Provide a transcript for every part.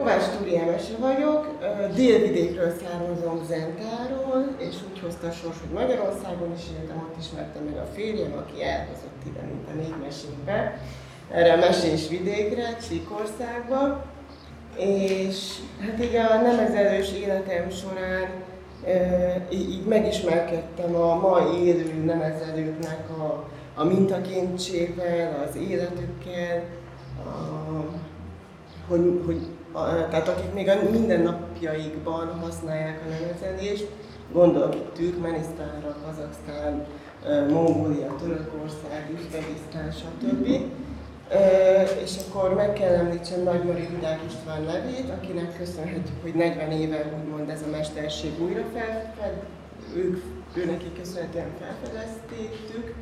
Kovács Turi Emese vagyok, Délvidékről származom, Zentáról, és úgy hozta a sors, hogy Magyarországon is éltem, ott ismertem meg a férjem, aki elhozott ide, mint a 4 mesékbe, erre a mesés vidékre, Csíkországba. És hát így a nemezelős életem során így megismerkedtem a mai élő nemezelőknek a mintakincsével, az életükkel, tehát akik még a mindennapjaikban használják a nemezelést, gondolok itt Türkmenisztánra, Kazaksztán, Mongólia, Törökország, Üzbegisztán, stb. És akkor meg kell említsem Nagymari Hudák István nevét, akinek köszönhetjük, hogy 40 éve úgymond ez a mesterség újra őneki köszönhetően felfedezték.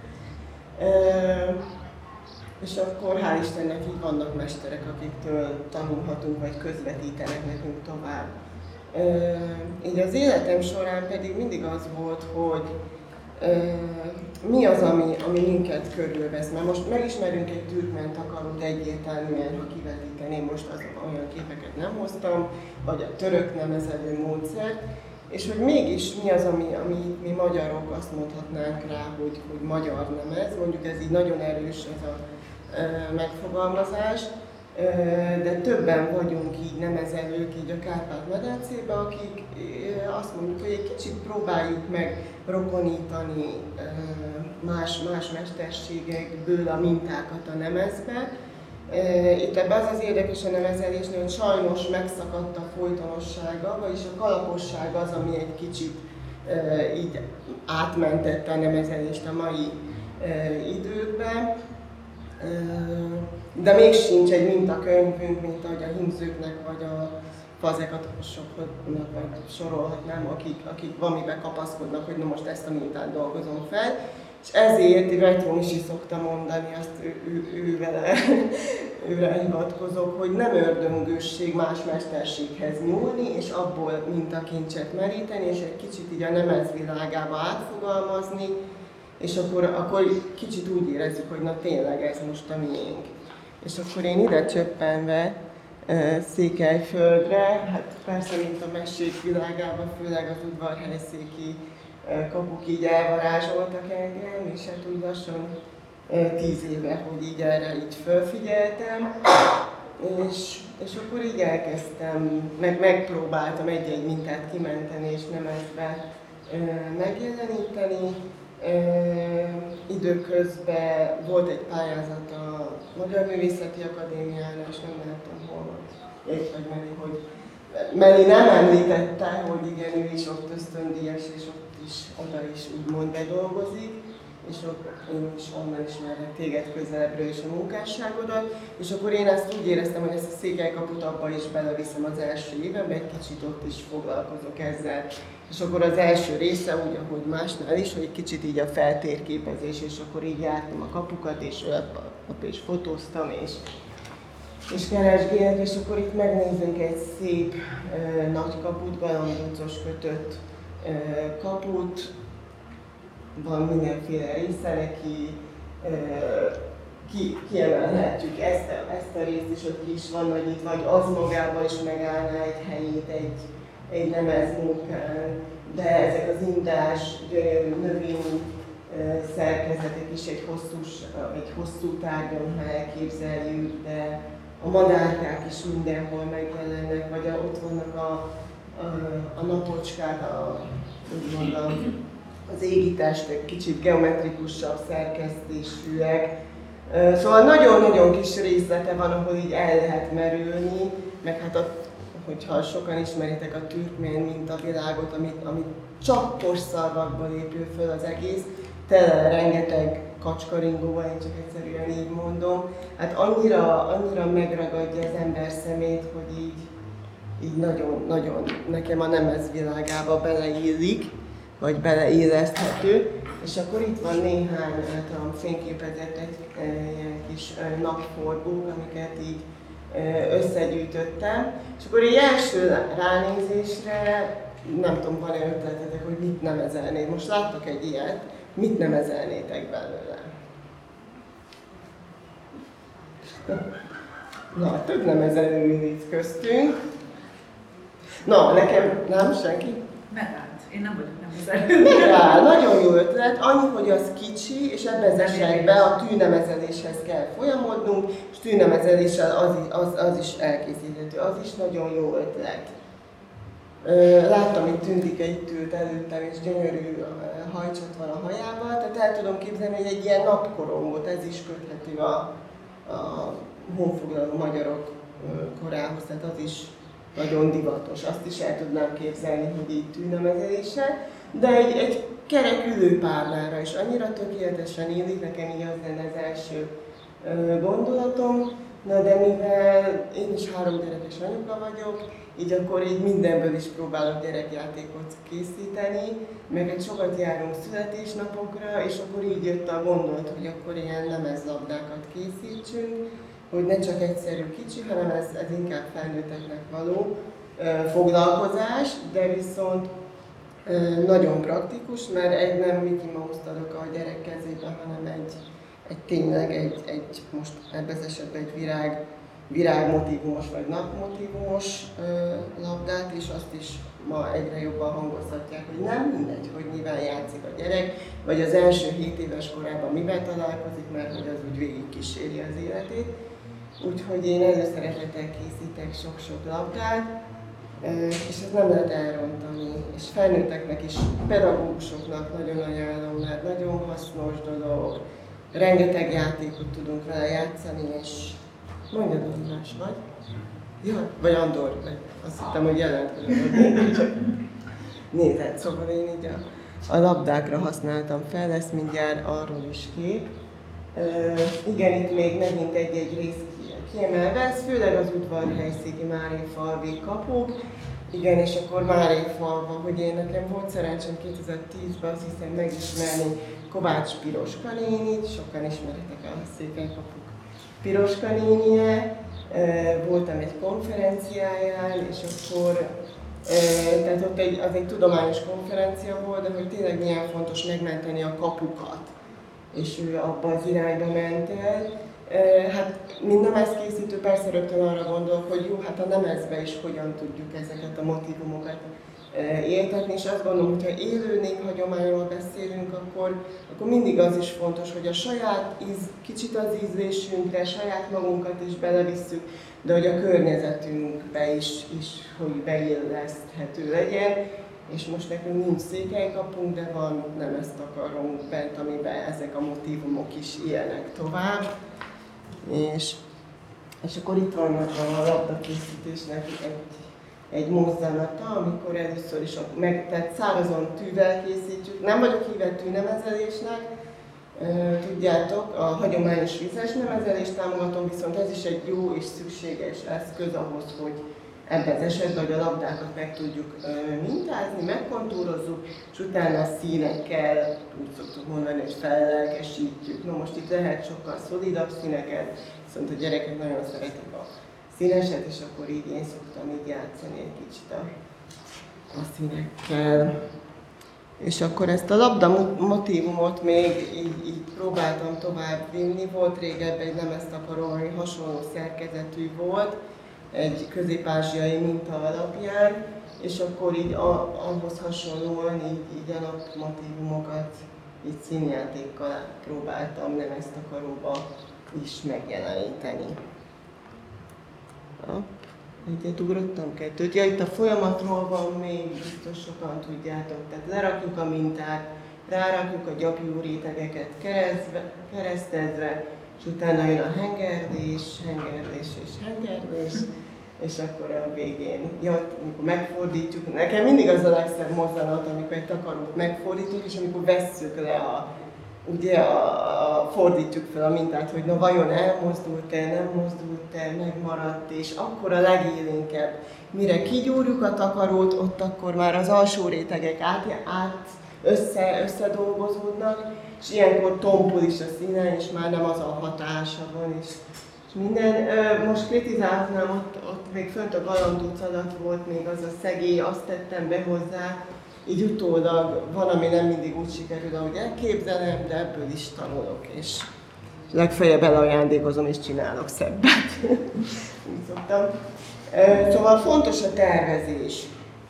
És akkor hál' Istennek így vannak mesterek, akiktől tanulhatunk, vagy közvetítenek nekünk tovább. Így az életem során pedig mindig az volt, hogy mi az, ami minket körülvesz. Mert most megismerünk egy türkmen takarót egyértelműen, ha kivetíteném, most olyan képeket nem hoztam, vagy a török nemezelő módszert, és hogy mégis mi az, ami mi magyarok azt mondhatnánk rá, hogy magyar nemez, mondjuk ez így nagyon erős ez a megfogalmazás, de többen vagyunk így nemezelők így a Kárpát-medencében, akik azt mondjuk, hogy egy kicsit próbáljuk meg rokonítani más mesterségekből a mintákat a nemezbe. Itt ebben az érdekes a nemezelésnél, hogy sajnos megszakadt a folytonossága, vagyis a kalaposság az, ami egy kicsit így átmentette a nemezelést a mai időkben. De még sincs egy mintakönyvünk, mint ahogy a hímzőknek vagy a fazekatosoknak vagy sorolhatnám, akik valamiben kapaszkodnak, hogy na most ezt a mintát dolgozom fel. És ezért Rejtón is szokta mondani, azt őre hivatkozok, hogy nem ördöngősség más mesterséghez nyúlni, és abból mintakincset meríteni, és egy kicsit így a nemezvilágába átfogalmazni, és akkor kicsit úgy érezzük, hogy na tényleg ez most a miénk. És akkor én ide csöppenve Székelyföldre, hát persze mint a mesék világában, főleg az udvarhelyszéki kapuk így elvarázsoltak engem, és hát úgy lassan 10 éve, hogy így erre így fölfigyeltem, és akkor így elkezdtem, megpróbáltam egy-egy mintát kimenteni és nemezbe megjeleníteni. Időközben volt egy pályázat a Magyar Művészeti Akadémiára, és nem láttam hol van. Egy vagy Meli, hogy Meli nem említette, hogy igen, ő is ott ösztöndíjas, és oda is úgymond bedolgozik, és én is onnan ismerek téged közelebbről és a munkásságodat. És akkor én ezt úgy éreztem, hogy ezt a Székelykaput abba is beleviszem az első évenbe, egy kicsit ott is foglalkozok ezzel. És akkor az első része, úgy ahogy másnál is, hogy egy kicsit így a feltérképezés, és akkor így jártam a kapukat, és fotóztam, és keresgélek, és akkor itt megnézzünk egy szép nagy kaput, galambuncos kötött kaput, van mindenféle része neki, kiemelhetjük ezt a részt is, hogy ki is van nagyítva, vagy az magában is megállná egy helyét egy nemezmunkán, de ezek az indás, gyönyörű növény szerkezetek is egy hosszú tárgyon, ha elképzeljük, de a madárkák is mindenhol megjelennek, vagy ott vannak a napocskák, az égitestek, kicsit geometrikusabb szerkesztésűek. Szóval nagyon-nagyon kis részlete van, ahol így el lehet merülni, meg hát hogyha sokan ismeritek a türkmén mintavilágot, amit csak porszalvakból épül föl az egész, tele rengeteg kacskaringóval, én csak egyszerűen így mondom. Hát annyira megragadja az ember szemét, hogy így nagyon nekem a nemezvilágába beleillik, vagy beleilleszthető. És akkor itt van néhány általam fényképezett ilyen kis napforgók, amiket így összegyűjtöttem. És akkor így első ránézésre nem tudom, van-e ötletetek, hogy mit nemezelnék. Most láttok egy ilyet, mit nemezelnétek belőle? Na, több nem ezen ül itt köztünk. Na, nekem nem, senki? Megállt. Én nem vagyok nem ezen. Megáll, nagyon jó ötlet, annyi, hogy az kicsi, és ebben az esetben a tűnemezeléshez kell folyamodnunk, és tűnemezeléssel az is elkészíthető, az is nagyon jó ötlet. Láttam, itt Tündike itt ült előttem, és gyönyörű hajcsat van a hajával, tehát el tudom képzelni, hogy egy ilyen napkorongot, ez is köthető a honfoglaló magyarok korához, tehát az is nagyon divatos, azt is el tudnám képzelni, hogy így tűnemezeléssel, de egy kerek ülőpárnára is annyira tökéletesen illik, nekem így az lenne az első gondolatom. Na de mivel én is 3 gyerekes anyuka vagyok, így akkor így mindenből is próbálok gyerekjátékot készíteni, meg egy sokat járunk születésnapokra, és akkor így jött a gondolat, hogy akkor ilyen lemezlabdákat készítsünk, hogy ne csak egyszerű kicsi, hanem ez inkább felnőtteknek való foglalkozás, de viszont nagyon praktikus, mert nem Mickey Mouse-t adok a gyerek kezébe, hanem tényleg egy most ebben az esetben egy virágmotívumos vagy napmotívumos labdát, és azt is ma egyre jobban hangoztatják, hogy nem mindegy, hogy mivel játszik a gyerek, vagy az első 7 éves korában mivel találkozik, mert hogy az úgy végig kíséri az életét. Úgyhogy én előszeretettel készítek sok-sok labdát, és ezt nem lehet elrontani. És felnőtteknek is, pedagógusoknak nagyon ajánlom, mert nagyon hasznos dolog. Rengeteg játékot tudunk vele játszani, és mondjad, András, vagy? Ja, vagy Andor, azt hittem, hogy jelent. Nézd, szóval én így a labdákra használtam fel, lesz mindjárt arról is kép. Igen, itt még megint egy rész kiemelve, ez főleg az udvarhelyszéki Máréfalvi kapuk. Igen, és akkor Máréfalva, hogy nekem volt szerencsém 2010-ben azt hiszem megismerni Kovács Piroska nénit, sokan ismeritek a Székelykapuk Piroska nénie. Voltam egy konferenciáján, és akkor tehát ott az egy tudományos konferencia volt, de hogy tényleg milyen fontos megmenteni a kapukat. És ő abba az irányba ment el. Hát mind nemezkészítő persze rögtön arra gondol, hogy jó, hát a nemezbe is hogyan tudjuk ezeket a motívumokat éltetni, és azt gondolom, hogyha élő néphagyományról beszélünk, akkor mindig az is fontos, hogy a saját kicsit az ízlésünkre, saját magunkat is belevisszük, de hogy a környezetünkbe is hogy beilleszthető legyen. És most nekünk nincs székelykapunk, de van nemeztakarónk bent, amiben ezek a motívumok is élnek tovább. És akkor itt van a labdakészítésnek egy mozzanata, amikor először is tehát szárazon tűvel készítjük. Nem vagyok híve tűnemezelésnek, tudjátok, a hagyományos vízes nemezelést támogatom, viszont ez is egy jó és szükséges eszköz ahhoz, hogy ebben az esetben, hogy a labdákat meg tudjuk mintázni, megkontúrozzuk, és utána a színekkel, úgy szoktuk mondani, hogy fellelkesítjük. No most itt lehet sokkal szolidabb színeket, viszont a gyerekek nagyon szeretik a színeset, és akkor így én szoktam így játszani egy kicsit a színekkel. És akkor ezt a labda motívumot még így próbáltam tovább vinni. Volt régebben egy lemeztakaró, ami hasonló szerkezetű volt, egy közép-ázsiai minta alapján, és akkor így ahhoz hasonlóan így a napmotívumokat így színjátékkal próbáltam lemeztakaróba is megjeleníteni. Egyet ugrottam, 2. Ja, itt a folyamatról van még, biztos sokan tudjátok, tehát lerakjuk a mintát, rárakjuk a gyapjú rétegeket keresztezve, és utána jön a hengerdés, és akkor a végén, amikor megfordítjuk, nekem mindig az a legszebb mozzanat, amikor egy takarót megfordítunk, és amikor vesszük le fordítjuk fel a mintát, hogy na vajon elmozdult-e, nem mozdult-e, megmaradt, és akkor a legélénkebb, mire kigyúrjuk a takarót, ott akkor már az alsó rétegek összedolgozódnak, és ilyenkor tompul is a színe, és már nem az a hatása van, és minden. Most kritizálnám, ott még fönt a Galambuc alatt volt még az a szegély, azt tettem be hozzá, így utólag van, ami nem mindig úgy sikerül, ahogy elképzelem, de ebből is tanulok, és legfeljebb elajándékozom és csinálok szebbet. Úgy szoktam. Szóval fontos a tervezés.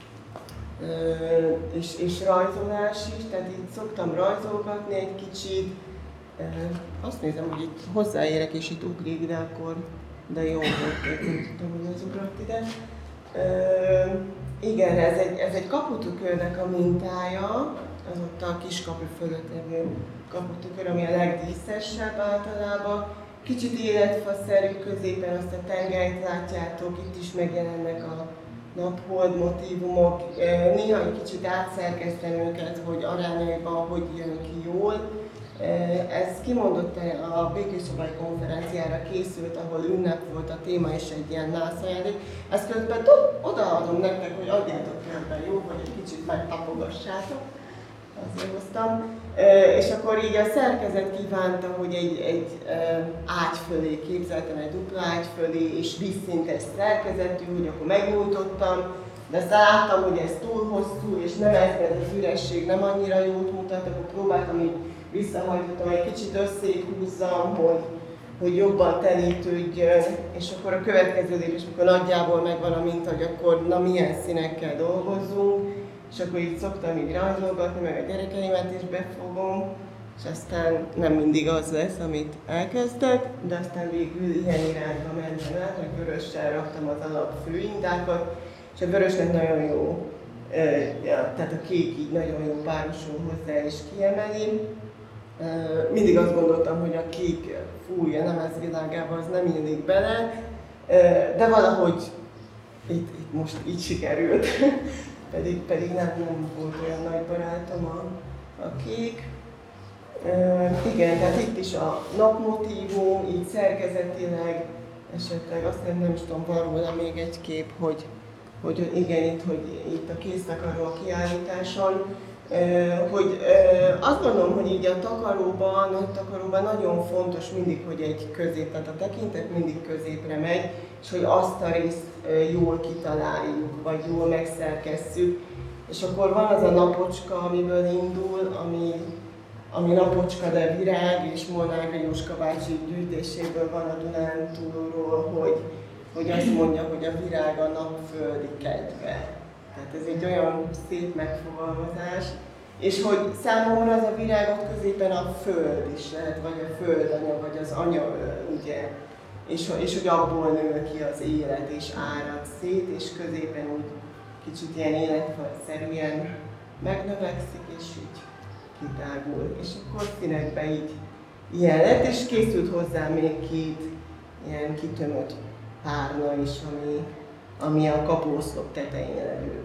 És rajzolás is, tehát így szoktam rajzolgatni egy kicsit. Azt nézem, hogy itt hozzáérek és itt ugrik, de jó volt, nem tudom, hogy az ugrott ide. Igen, ez egy kaputükörnek a mintája, az ott a kiskapu fölött levő kaputükör, ami a legdíszesebb általában. Kicsit életfaszerű, középen azt a tengelyt látjátok, itt is megjelennek a naphold motívumok. Néha egy kicsit átszerkeztem őket, hogy arányaiban hogy jön ki jól. Ez kimondottan a Békés-Csabai konferenciára készült, ahol ünnep volt a téma és egy ilyen nászájáték. Ezt közben odaadom nektek, hogy adjátok körben, jó, hogy egy kicsit megtapogassátok. Azért hoztam. És akkor így a szerkezet kívánta, hogy egy ágy fölé képzeltem, egy dupla ágy fölé, és vízszintes szerkezetű, hogy akkor megnyújtottam, de azt láttam, hogy ez túl hosszú, és nem ez az üresség nem annyira jót mutat, akkor próbáltam így visszahajtottam, egy kicsit összéig húzzam, hogy jobban telítődjön, és akkor a következő lépés, amikor nagyjából megvan a minta, hogy akkor na milyen színekkel dolgozzunk, és akkor így szoktam így rajzolgatni, meg a gyerekeimet is befogom, és aztán nem mindig az lesz, amit elkezdek, de aztán végül ilyen irányba mentem át, hogy vörössel raktam az alap főindákat, és a vörösnek nagyon jó, tehát a kék így nagyon jó párosul hozzá és kiemeli. Mindig azt gondoltam, hogy a kék fúj a nemezvilágába, az nem illik bele, de valahogy itt most így sikerült. pedig nem volt olyan nagy barátom a kék. Igen, tehát itt is a napmotívum, így szerkezetileg, esetleg azt nem is tudom, van róla még egy kép, hogy igen, itt a kéztakaró a kiállításon, hogy azt gondolom, hogy így a takaróban nagyon fontos mindig, hogy egy közép, tehát a tekintet mindig középre megy, és hogy azt a részt jól kitaláljuk, vagy jól megszerkesszük. És akkor van az a napocska, amiből indul, ami napocska, de virág, és Molnár Jóska bácsi gyűjtéséből van a Dunántúlról, hogy azt mondja, hogy a virág a napföldi kedve. Tehát ez egy olyan szép megfogalmazás. És hogy számomra az a virág ott középen a föld is lehet, vagy a földanya, vagy az anya, ugye. És hogy abból nő ki az élet, és árad szét, és középen úgy kicsit ilyen életszerűen megnövekszik, és így kitágul. És akkor színekben így ilyen lett, és készült hozzá még két ilyen kitömött párna is, ami a kapuoszlop tetején levő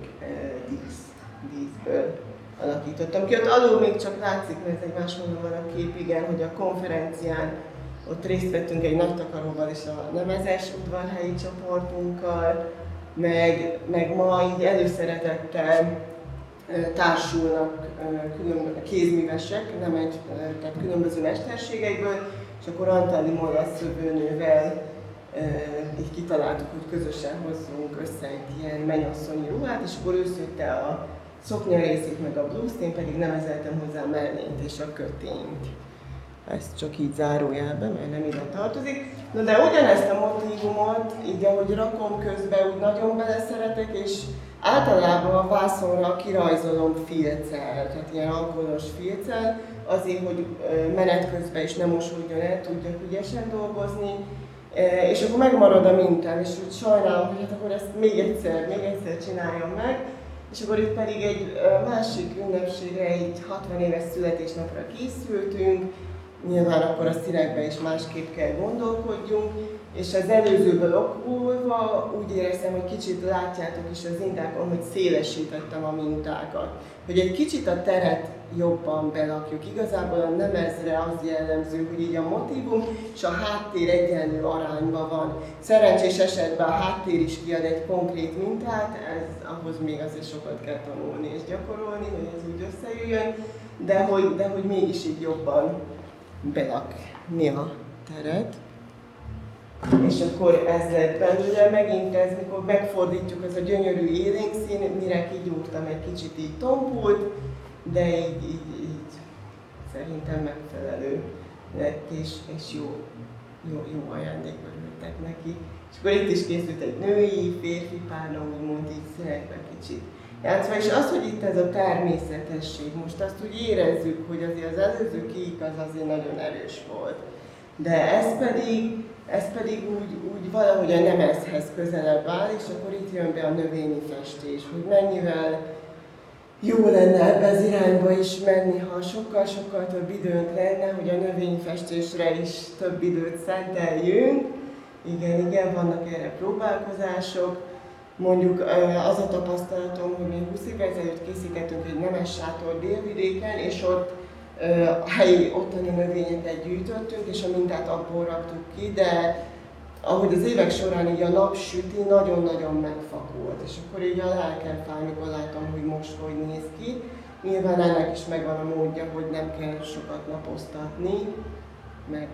díszből alakítottam ki. Ott alul még csak látszik, mert ez egy máshonnan van a kép, igen, hogy a konferencián ott részt vettünk egy nagy takaróval és a nemezes udvarhelyi csoportunkkal, meg ma így előszeretettel társulnak kézművesek, tehát különböző mesterségekből, és akkor Antali Molla szövőnővel így kitaláltuk, hogy közösen hozzunk össze egy ilyen mennyasszonyi ruhát, és akkor ő szőtte a szoknya részét meg a blúzt, én pedig nevezeltem hozzá a mellényt és a kötényt. Ezt csak így zárójelben, mert nem ide tartozik. Na de ugyanezt a motívumot, így ahogy rakom közben, úgy nagyon beleszeretek, és általában a vászonra kirajzolom filccel, tehát ilyen alkoholos filccel, azért, hogy menet közben is nem mosódjon el, tudjak ügyesen dolgozni, és akkor megmarad a mintám, és úgy sajnálom, hogy hát akkor ezt még egyszer csináljam meg, és akkor itt pedig egy másik ünnepségre, egy 60 éves születésnapra készültünk, nyilván akkor a színekben is másképp kell gondolkodjunk, és az előzőből okulva úgy éreztem, hogy kicsit látjátok is az mintákon, hogy szélesítettem a mintákat. Hogy egy kicsit a teret jobban belakjuk. Igazából a nemezre az jellemző, hogy így a motívum és a háttér egyenlő arányban van. Szerencsés esetben a háttér is kiad egy konkrét mintát, ahhoz még azért sokat kell tanulni és gyakorolni, hogy ez úgy összejöjjön, de hogy mégis így jobban belakni a teret. És akkor ez lett belőle, megint ez, mikor megfordítjuk, ez a gyönyörű élénk szín, mire kigyúrtam, egy kicsit így tompult, de így szerintem megfelelő. lett, és jó ajándékot jöttek neki. És akkor itt is készült egy női, férfi párna, úgymond így szeretve kicsit játszva. És az, hogy itt ez a természetesség, most azt úgy érezzük, hogy azért az előző kék az azért nagyon erős volt. De ez pedig úgy valahogy a nemezhez közelebb áll, és akkor itt jön be a növényi festés, hogy mennyivel jó lenne ebbe az irányba is menni, ha sokkal-sokkal több időnk lenne, hogy a növényfestésre is több időt szenteljünk. Igen, vannak erre próbálkozások. Mondjuk az a tapasztalatom, hogy mi 20 évvel ezelőtt készítettünk egy nemes sátor Délvidéken, és ott a helyi ottani növényeket gyűjtöttünk, és a mintát abból raktuk ki, de ahogy az évek során így a nap süti, nagyon-nagyon megfakult, és akkor így a lelkem fáj, mikor látom, hogy most hogy néz ki. Nyilván ennek is megvan a módja, hogy nem kell sokat napoztatni, meg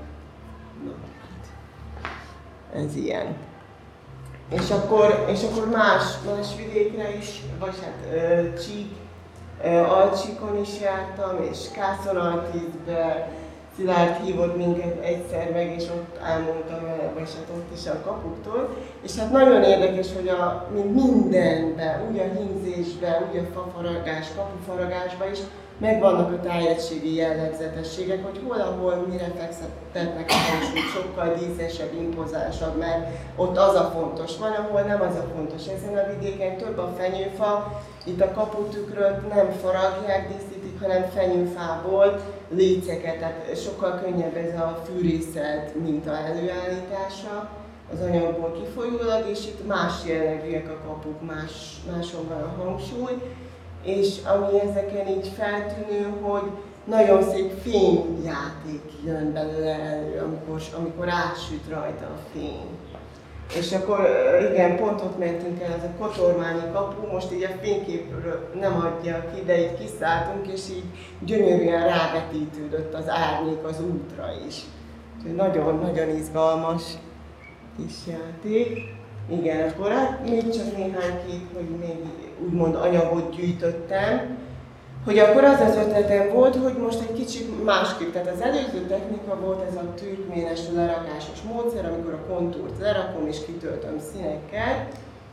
ez ilyen. És akkor más vidékre is, vagy hát Alcsíkon is jártam, és Kászonaltízbe, Szilárd hívott minket egyszer meg, és ott elmondtam vele, vagy hát ott is a kapuktól. És hát nagyon érdekes, hogy mindenben, úgy a hímzésben, úgy a fafaragás, kapufaragásban is megvannak a tájegységi jellegzetességek, hogy hol mire fektetnek a hangsúlyt, sokkal díszesebb, impozánsabb, mert ott az a fontos, van, ahol nem az a fontos. Ezen a vidéken több a fenyőfa, itt a kaputükröt nem faragják, díszítik, hanem fenyőfából léceket, tehát sokkal könnyebb ez a fűrészelt minta előállítása az anyagból kifolyólag, és itt más jellegűek a kapuk, máson van a hangsúly. És ami ezeken így feltűnő, hogy nagyon szép fényjáték jön belőle elő, amikor átsüt rajta a fény. És akkor igen, pont ott mentünk el, ez a kotormányi kapu, most így a fényképről nem adja ki, de így kiszálltunk, és így gyönyörűen rávetítődött az árnyék az útra is. Úgyhogy nagyon-nagyon izgalmas kis játék. Igen, akkor hát még csak néhány kép, hogy még úgymond anyagot gyűjtöttem, hogy akkor az ötletem volt, hogy most egy kicsit másképp, tehát az előző technika volt ez a türkménes lerakásos módszer, amikor a kontúrt lerakom és kitöltöm színekkel.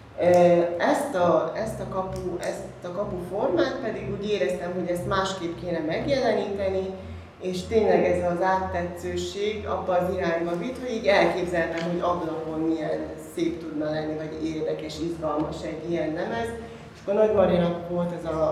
Ezt a kapu formát pedig úgy éreztem, hogy ezt másképp kéne megjeleníteni, és tényleg ez az áttetszőség abba az irányba vitt, hogy így elképzeltem, hogy ablakon milyen szép tudna lenni, vagy érdekes, izgalmas egy ilyen lemez. És akkor Nagy Marinak volt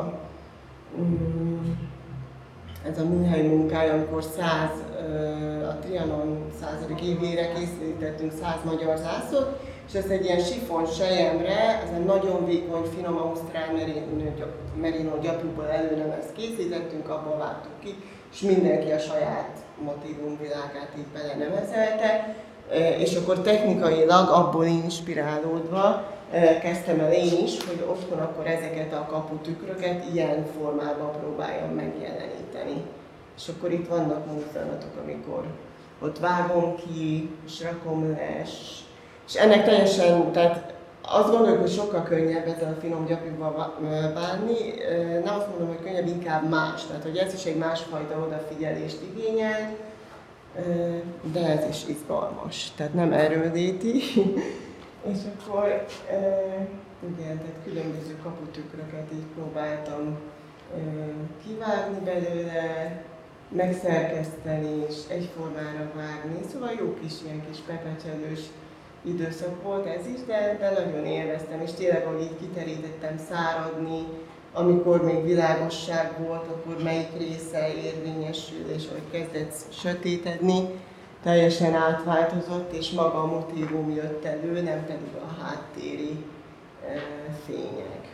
ez a műhely munkája, amikor a Trianon 100. évére készítettünk 100 magyar zászlót, és ezt egy ilyen sifon selyemre, ez egy nagyon vékony, finom ausztrál merino gyapjúból előlemezt készítettünk, abból vágtuk ki, és mindenki a saját motívumvilágát így belenemezelte, és akkor technikailag abból inspirálódva kezdtem el én is, hogy otthon akkor ezeket a kaputükröket ilyen formában próbáljam megjeleníteni. És akkor itt vannak mozdulatok, amikor ott vágom ki, és rakom le, és ennek teljesen, tehát azt gondoljuk, hogy sokkal könnyebb ezzel a finom gyapjúval bánni, nem azt mondom, hogy könnyebb, inkább más, tehát hogy ez is egy másfajta odafigyelést igényel, de ez is izgalmas, tehát nem erőlléti. És akkor igen, tehát különböző kaputükröket így próbáltam kivágni belőle, megszerkeszteni és egyformára vágni. Szóval jó kis ilyen kis pepecselős időszak volt ez is, de nagyon élveztem, és tényleg, ahogy így kiterítettem száradni, amikor még világosság volt, akkor melyik része érvényesül, és ahogy kezdett sötétedni, teljesen átváltozott, és maga a motívum jött elő, nem pedig a háttéri fények.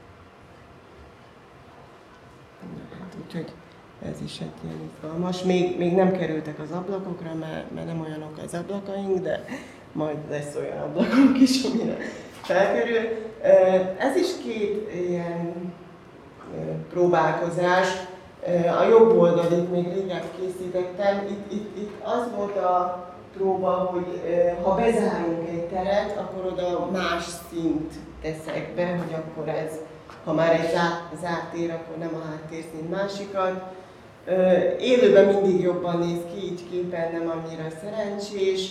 Úgyhogy ez is egy ilyen izgalmas. Még nem kerültek az ablakokra, mert nem olyanok az ablakaink, de majd lesz olyan ablakunk is, amire felkerül. Ez is két ilyen próbálkozás. A jobb oldalit még régebb készítettem. Itt az volt a próba, hogy ha bezárunk egy teret, akkor oda más színt teszek be, hogy akkor ez, ha már egy zárt tér, akkor nem a háttérszín másikat. Élőben mindig jobban néz ki, így képen nem annyira szerencsés,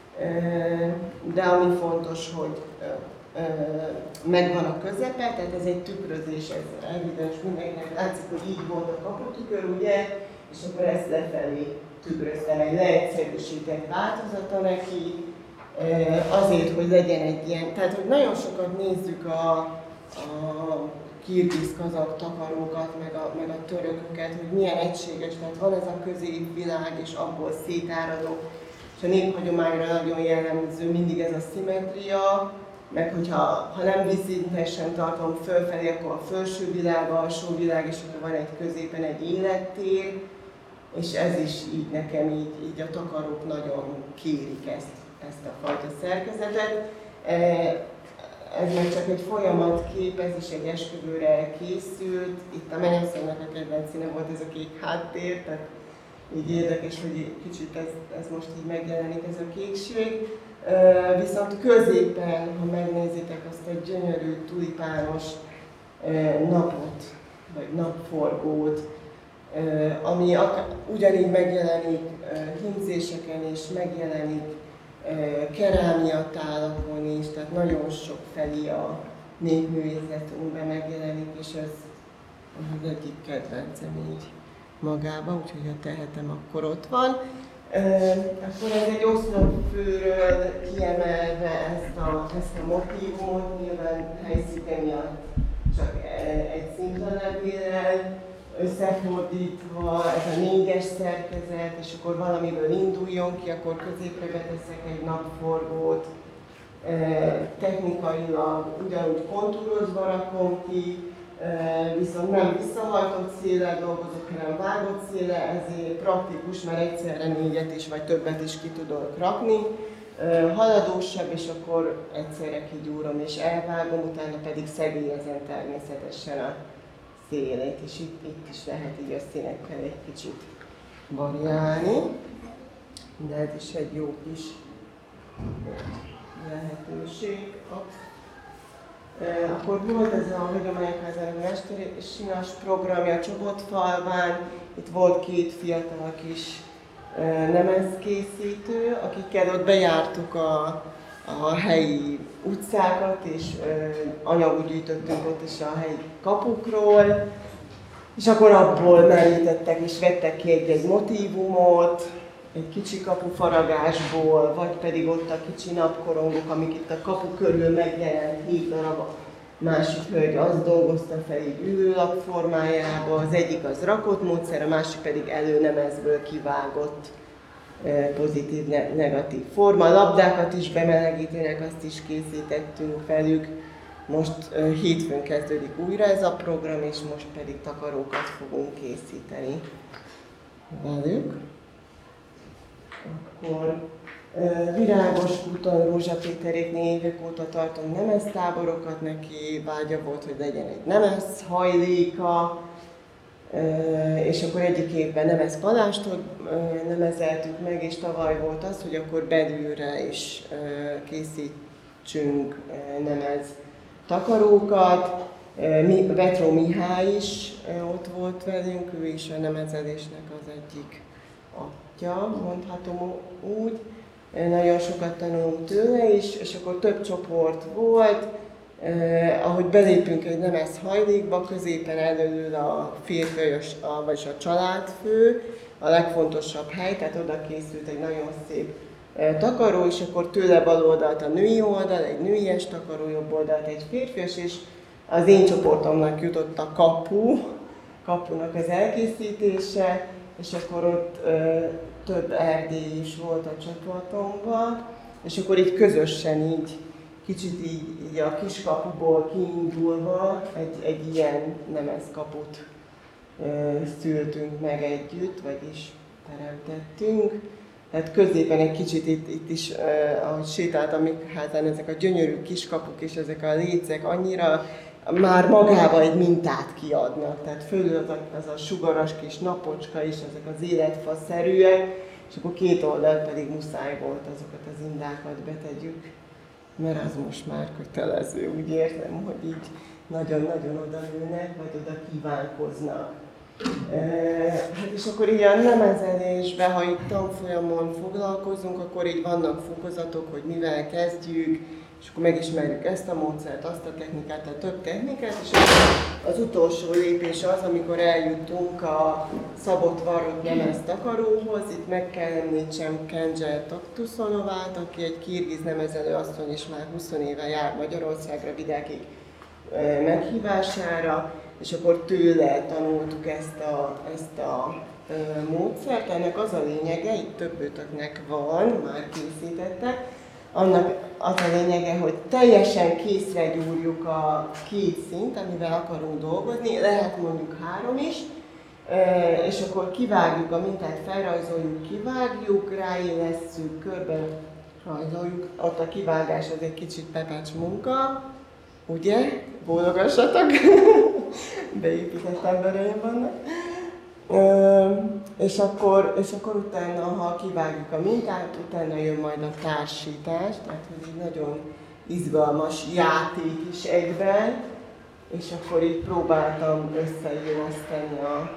de ami fontos, hogy megvan a közepe, tehát ez egy tükrözés, ez evidens, mindenkinek látszik, hogy így volt a kaputükör, ugye, és akkor ezt lefelé tükröztem, egy leegyszerűsített változata neki, azért, hogy legyen egy ilyen, tehát hogy nagyon sokat nézzük a kirgiz-kazak takarókat, meg a törököket, hogy milyen egységes, tehát van ez a középvilág, és abból szétáradó, és a néphagyományra nagyon jellemző mindig ez a szimmetria, meg hogyha nem vízszintesen tartom fölfelé, akkor a felső világ, alsó világ, és akkor van egy középen egy élettér, és ez is így nekem így a takarók nagyon kérik ezt a fajta szerkezetet. Ez meg csak egy folyamatkép, ez is egy esküvőre készült. Itt a menyasszonynak a kedvenc színe volt ez a kék háttér, tehát így érdekes, hogy kicsit ez most így megjelenik, ez a kékség. Viszont középen, ha megnézitek azt a gyönyörű tulipános napot, vagy napforgót, ami ugyanígy megjelenik hímzéseken is, megjelenik kerámiatálakon is, tehát nagyon sok felé a népművészetünkben megjelenik, és ez az egyik kedvencem így magában, úgyhogy ha tehetem, akkor ott van. Akkor ez egy oszlopfőről kiemelve ezt a motívumot, nyilván helyszíne miatt csak egy szimplalevéllel összefordítva, ez a 4-es szerkezet, és akkor valamiből induljon ki, akkor középre beteszek egy napforgót. Technikailag ugyanúgy kontúrozva rakom ki, viszont nem visszahajtott széllel dolgozok, hanem vágott széllel, ezért praktikus, mert egyszerre 4-et is vagy többet is ki tudok rakni. Haladósabb, és akkor egyszerre kigyúrom és elvágom, utána pedig szegélyezem természetesen a szélét, és itt is lehet így a színekkel egy kicsit variálni, de ez is egy jó kis lehetőség. Akkor volt ez a Hagyományokházának mesteri sinas programja Csobotfalván, itt volt 2 fiatal kis lemezkészítő, akikkel ott bejártuk a helyi utcákat, és anyagot gyűjtöttünk ott is a helyi kapukról, és akkor abból merítettek és vettek ki egy motívumot, egy kicsi kapufaragásból, vagy pedig ott a kicsi napkorongok, amik itt a kapu körül megjelent 7 darab, másik hölgy azt dolgozta fel így ülőlap formájába, az egyik az rakott módszer, a másik pedig előnemezből kivágott pozitív, negatív forma. Labdákat is bemelegítenek, azt is készítettünk velük. Most hétfőn kezdődik újra ez a program, és most pedig takarókat fogunk készíteni velük. Akkor Virágos úton Rózsa Péteréknél évek óta tartunk nemeztáborokat, neki vágya volt, hogy legyen egy nemez hajléka, és akkor egyik évben nemez palástot nemezeltük meg, és tavaly volt az, hogy akkor belülre is készítsünk nemez takarókat. Vetró Mihály is ott volt velünk, ő is a nemezelésnek az egyik atya, mondhatom úgy. Nagyon sokat tanulunk tőle is, és akkor több csoport volt. Ahogy belépünk egy nemez hajlékba, középen elől a férfi, vagyis a családfő, a legfontosabb hely, tehát oda készült egy nagyon szép takaró, és akkor tőle bal oldalt a női oldal, egy nőies takaró, jobb oldalt egy férfias, és az én csoportomnak jutott a kapunak az elkészítése, és akkor ott több erdély is volt a csapatomban, és akkor így közösen így, kicsit így a kiskapuból kiindulva egy ilyen nemezkaput szültünk meg együtt, vagyis teremtettünk. Tehát középen egy kicsit itt is, ahogy sétáltam házán, ezek a gyönyörű kiskapuk és ezek a lécek annyira már magába egy mintát kiadnak. Tehát fölül az a sugaras kis napocska és ezek az életfaszerűek, és akkor két oldalt pedig muszáj volt azokat az indákat betegyük, mert az most már kötelező, úgy érzem, hogy így nagyon-nagyon oda nőnek, vagy oda kívánkoznak. Hát és akkor így a nemezelésbe, ha itt tanfolyamon foglalkozunk, akkor így vannak fokozatok, hogy mivel kezdjük, és akkor megismerjük ezt a módszert, azt a technikát, tehát több technikát, és az utolsó lépés az, amikor eljutunk a szabott varrott nemez takaróhoz. Itt meg kell említsem Kendzser Taktuszonovát, aki egy kirgiz nemezelő asszony, és már 20 éve jár Magyarországra vidéki meghívására, és akkor tőle tanultuk ezt a módszert. Ennek az a lényege, itt többőtöknek van, már készítettek, annak az a lényege, hogy teljesen készre gyúrjuk a két szint, amivel akarunk dolgozni, lehet mondjuk 3 is, és akkor kivágjuk a mintát, felrajzoljuk, kivágjuk, ráélesszük, körbe rajzoljuk. Ott a kivágás az egy kicsit pepecs munka, ugye? Bólogassatok! Beépített embereim vannak. És akkor utána, ha kivágjuk a mintát, utána jön majd a társítás, tehát hogy egy nagyon izgalmas játék is egyben, és akkor így próbáltam összeilleszteni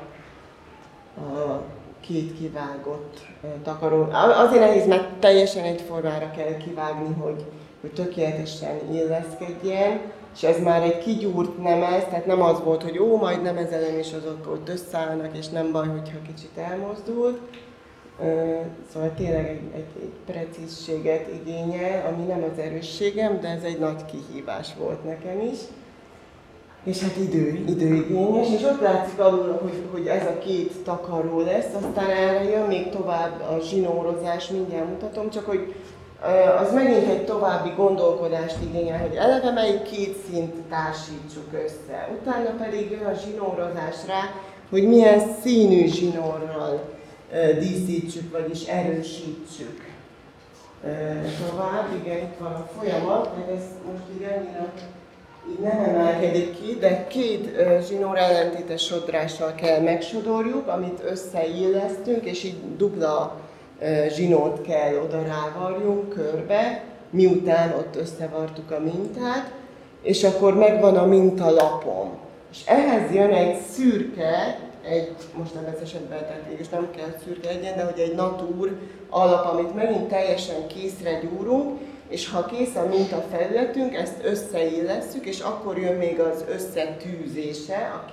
a két kivágott takaró. Azért nehéz, mert teljesen egyformára kell kivágni, hogy tökéletesen illeszkedjen, és ez már egy kigyúrt nemez, tehát nem az volt, hogy majd nemezelem, és azok ott összeállnak, és nem baj, hogyha kicsit elmozdult. Szóval tényleg egy precízséget igényel, ami nem az erősségem, de ez egy nagy kihívás volt nekem is. És hát időigényes, és ott látszik alul, hogy ez a két takaró lesz, aztán erre jön még tovább a zsinórozás, mindjárt mutatom, csak hogy az megint egy további gondolkodást igényel, hogy eleve melyik két szint társítsuk össze. Utána pedig jön a zsinórozás rá, hogy milyen színű zsinórral díszítsük, vagyis erősítsük. Tovább, igen, itt van a folyamat, mert ez most így annyira így nem emelkedik ki, de két zsinór ellentétes sodrással kell megsodorjuk, amit összeillesztünk, és így dupla zsinórt kell oda rávarjunk körbe, miután ott összevartuk a mintát, és akkor megvan a mintalapom. És ehhez jön egy szürke, most nem ez esetben, tehát mégis nem kell szürke egyen, de hogy egy natúr alap, amit megint teljesen készre gyúrunk, és ha kész a mintafelületünk, ezt összeillesszük, és akkor jön még az összetűzése a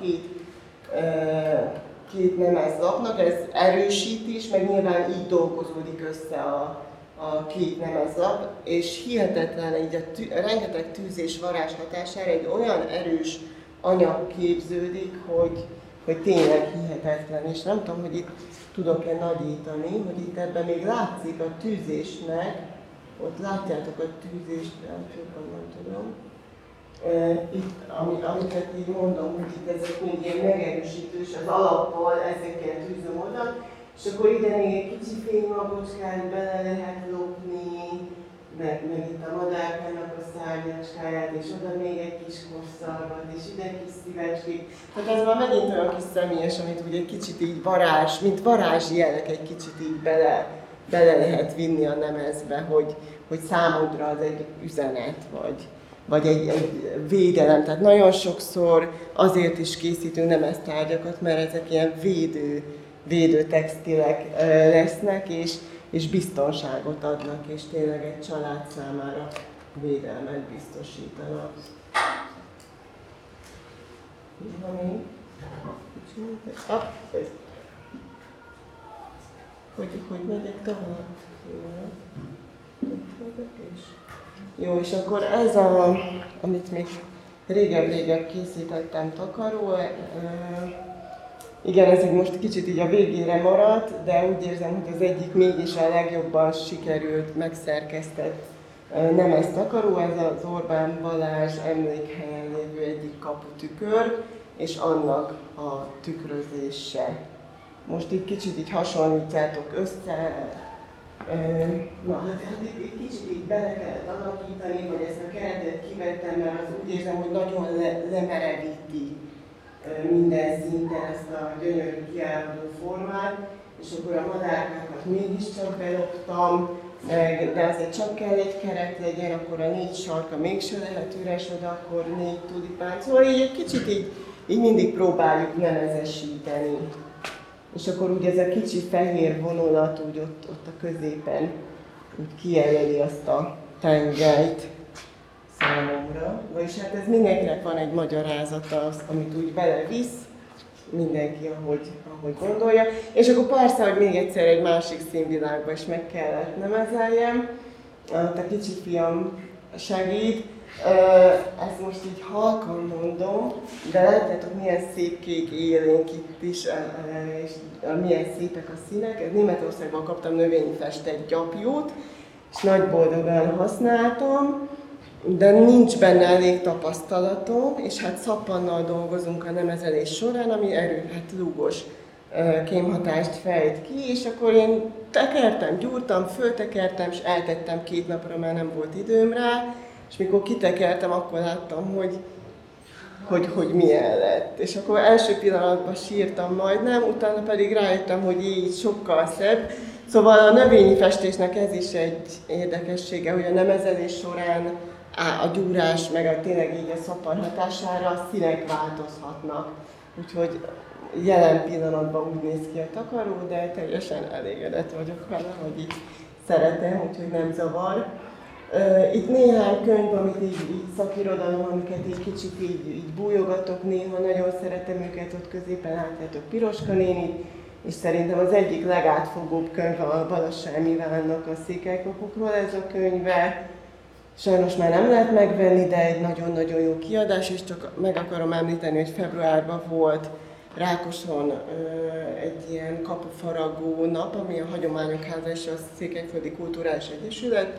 két nemezlapnak, ez erősíti is, meg nyilván így dolgozódik össze a két nemezlap, és hihetetlen, így rengeteg tűzés varázs hatására egy olyan erős anyag képződik, hogy tényleg hihetetlen, és nem tudom, hogy itt tudok-e nagyítani, hogy itt ebben még látszik a tűzésnek, ott látjátok a tűzést, jobban nem tudom. Itt, amiket így mondom, hogy itt ezek még ilyen megerősítős, az alappal ezekkel tűzöm oda, és akkor ide még egy kicsi fénymagocskát bele lehet lopni, meg itt a madárkának a szárnyacskáját, és oda még egy kis kosszarvat, és ide kis szívecskék. Tehát ez már megint olyan kis személyes, amit ugye egy kicsit így mint varázsjelek egy kicsit így bele lehet vinni a nemezbe, hogy számodra az egy üzenet, vagy egy védelem. Tehát nagyon sokszor azért is készítünk nemeztárgyakat, mert ezek ilyen védő textilek lesznek, és biztonságot adnak, és tényleg egy család számára védelmet biztosítanak. Hogy megyek tovább? Jó, és akkor ez amit még régebb készítettem takaró, igen, ez most kicsit így a végére maradt, de úgy érzem, hogy az egyik mégis a legjobban sikerült, megszerkesztett nemez takaró, ez az Orbán Balázs emlékhelyen lévő egyik kaputükör, és annak a tükrözése. Most így kicsit így hasonlítjátok össze, egy kicsit így bele kellett alakítani, vagy ezt a keretet kivettem, mert az úgy érzem, hogy nagyon lemerevíti minden szinten ezt a gyönyörű kiáradó formát, és akkor a madárkákat mégiscsak beloptam, de azért csak kell egy keret legyen, akkor a 4 sarka mégse lehet üres, oda akkor 4 tulipán. Szóval így egy kicsit így így mindig próbáljuk nemezesíteni. És akkor úgy ez a kicsi fehér vonulat úgy ott a középen úgy kijelöli azt a tengelyt számomra. Vagyis hát ez mindenkinek van egy magyarázata, amit úgy belevisz, mindenki ahogy gondolja. És akkor persze, hogy még egyszer egy másik színvilágba is meg kellett nemezeljem. A kicsi fiam segít. Ezt most így halkan mondom, de látjátok milyen szép kék élénk itt is, és milyen szépek a színek. Németországban kaptam növényfestett gyapjút, és nagy boldogan használtam, de nincs benne elég tapasztalatom, és hát szappannal dolgozunk a nemezelés során, ami lúgos kémhatást fejt ki, és akkor én tekertem, gyúrtam, föltekertem, és eltettem 2 napra, mert nem volt időm rá, és mikor kitekertem, akkor láttam, hogy milyen lett. És akkor első pillanatban sírtam majdnem, utána pedig rájöttem, hogy így sokkal szebb. Szóval a növényi festésnek ez is egy érdekessége, hogy a nemezelés során a gyúrás, meg tényleg így a szappan hatására a színek változhatnak. Úgyhogy jelen pillanatban úgy néz ki a takaró, de teljesen elégedett vagyok vele, hogy így szeretem, úgyhogy nem zavar. Itt néhány könyv, amit így szakirodalom, amiket így kicsit így bújogatok néha, nagyon szeretem őket, ott középen látjátok Piroska nénit, és szerintem az egyik legátfogóbb könyv a Balassár Milánnak a Székelykapukról ez a könyve. Sajnos már nem lehet megvenni, de egy nagyon-nagyon jó kiadás, és csak meg akarom említeni, hogy februárban volt Rákoson egy ilyen kapufaragó nap, ami a Hagyományok Háza és a Székelyföldi Kulturális Egyesület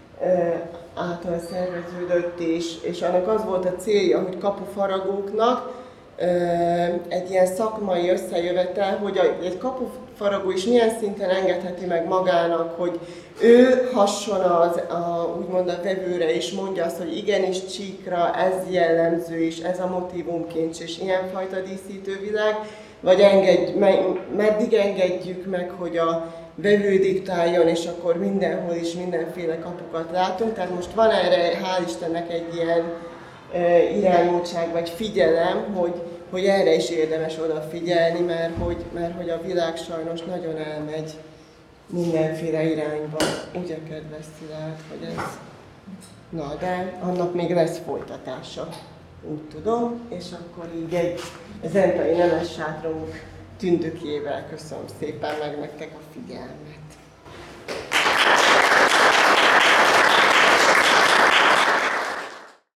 által szerveződött, és annak az volt a célja, hogy kapufaragóknak egy ilyen szakmai összejövetel, hogy egy kapufaragó is milyen szinten engedheti meg magának, hogy ő hasson úgymond a vevőre, és mondja azt, hogy igenis csíkra ez jellemző, és ez a motívumkincs, és ilyenfajta díszítővilág, vagy meddig engedjük meg, hogy a vevő diktáljon, és akkor mindenhol is mindenféle kapukat látunk. Tehát most van erre, hál' Istennek egy ilyen irányultság vagy figyelem, hogy erre is érdemes odafigyelni, mert hogy a világ sajnos nagyon elmegy mindenféle irányba. Ugye, kedves Szilárd, hogy ez... Na, de annak még lesz folytatása, úgy tudom, és akkor így egy zentai nemes sátrunk tündökjével köszönöm szépen meg nektek a figyelmet.